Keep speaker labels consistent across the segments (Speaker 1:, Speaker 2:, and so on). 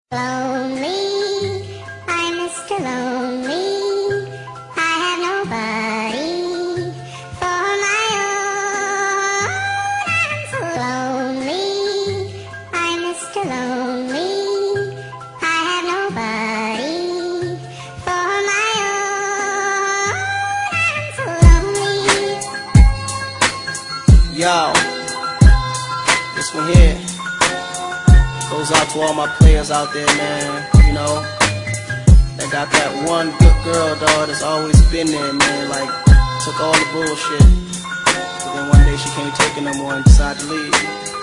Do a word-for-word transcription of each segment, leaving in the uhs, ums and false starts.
Speaker 1: Lonely, I'm Mister Lonely. I have nobody for my own. I'm so lonely, I'm Mister Lonely. I have nobody for my own. I'm so lonely.
Speaker 2: Yo, this one here goes out to all my players out there, man. You know, that got that one good girl, dog, that's always been there, man. Like, took all the bullshit, but then one day she can't take it no more and decided to leave.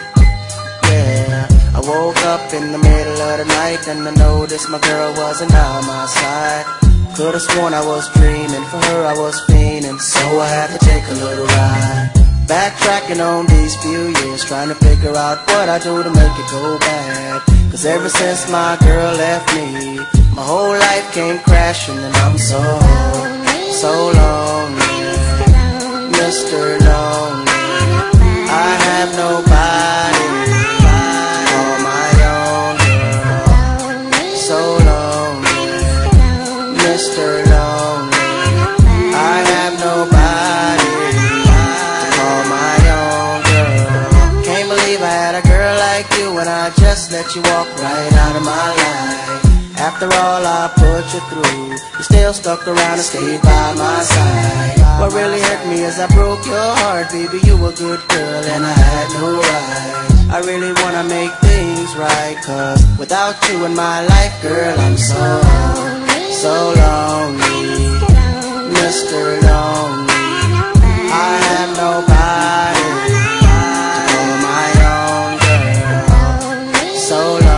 Speaker 2: Yeah, I woke up in the middle of the night and I noticed my girl wasn't on my side. Could've sworn I was dreaming, for her I was fiending, so I had to take a little ride. Backtracking on these few years, trying to figure out what I do to make it go bad. Cause ever since my girl left me, my whole life came crashing and I'm so, so lonely, Mister Lonely. I have nobody for my own girl. So lonely, Mister Lonely. I have nobody for my own girl. Can't believe I had a girl like you and I just let you walk right out of my life. After all I put you through, you still stuck around and stayed by my side. What really hurt me is I broke your heart, baby. You were a good girl and I had no right. I really wanna make things right, cause without you in my life, girl, I'm so, so lonely, Mister Lonely. I have nobody for my own girl. So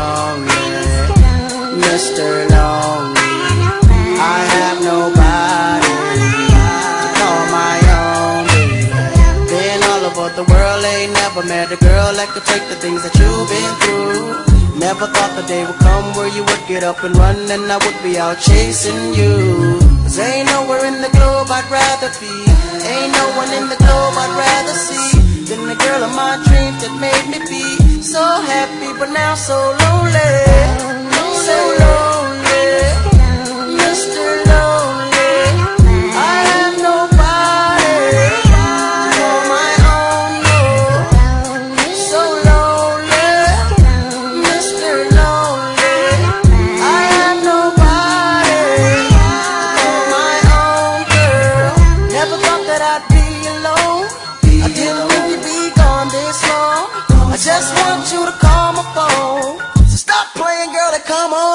Speaker 2: lonely, Mister Lonely. I have nobody to call my own baby. Been all over the world, ain't never met a girl that could take the things that you've been through. Never thought the day would come where you would get up and run and I would be out chasing you. Cause ain't nowhere in the globe I'd rather be, ain't no one in the globe I'd rather see than the girl of my dreams that made me be so happy but now so lonely. So lonely, Mister Lonely. I have nobody for my own, no. So lonely, Mister Lonely. I have nobody for my own girl. Never thought that I'd be alone. I didn't think you'd be gone this long. I just want you to call my phone. So stop playing, girl, and come on.